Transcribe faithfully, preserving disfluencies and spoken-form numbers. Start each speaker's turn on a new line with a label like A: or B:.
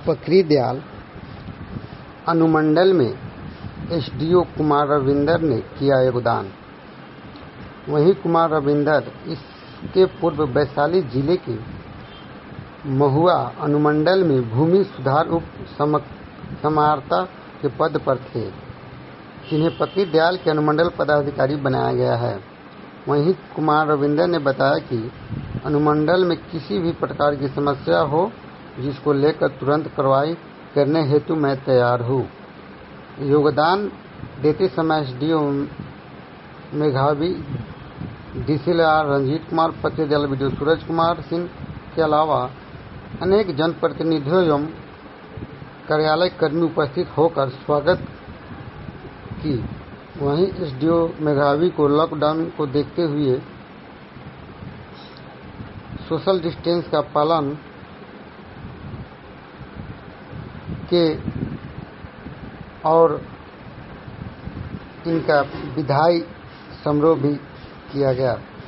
A: पकड़ी दयाल अनुमंडल में एसडीओ कुमार रविंदर ने किया योगदान। वहीं कुमार रविंदर इसके पूर्व वैशाली जिले के महुआ अनुमंडल में भूमि सुधार उप समाहर्ता के पद पर थे, जिन्हें पकड़ी दयाल के अनुमंडल पदाधिकारी बनाया गया है। वहीं कुमार रविंदर ने बताया कि अनुमंडल में किसी भी प्रकार की समस्या हो, जिसको लेकर तुरंत कार्रवाई करने हेतु मैं तैयार हूँ। योगदान देते समय एसडीओ मेघावी, डीसीएलआर रंजीत कुमार, पकड़ी दयाल वीडियो सूरज कुमार सिंह के अलावा अनेक जनप्रतिनिधियों एवं कार्यालय कर्मी उपस्थित होकर स्वागत की। वहीं एसडीओ मेघावी को लॉकडाउन को देखते हुए सोशल डिस्टेंस का पालन के और इनका विदाई समारोह भी किया गया।